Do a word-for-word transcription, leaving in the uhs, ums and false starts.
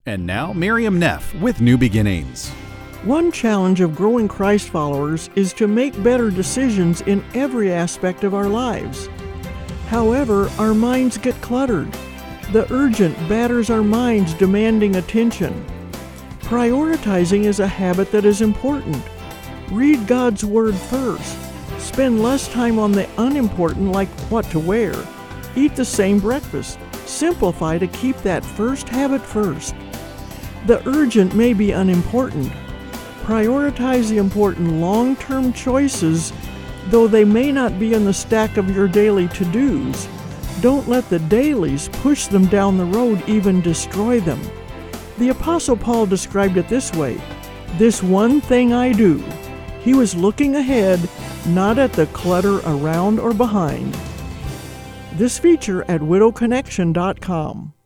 And now, Miriam Neff with New Beginnings. One challenge of growing Christ followers is to make better decisions in every aspect of our lives. However, our minds get cluttered. The urgent batters our minds, demanding attention. Prioritizing is a habit that is important. Read God's Word first. Spend less time on the unimportant, like what to wear. Eat the same breakfast. Simplify to keep that first habit first. The urgent may be unimportant. Prioritize the important long-term choices, though they may not be in the stack of your daily to-dos. Don't let the dailies push them down the road, even destroy them. The Apostle Paul described it this way: "This one thing I do." He was looking ahead, not at the clutter around or behind. This feature at widow connection dot com.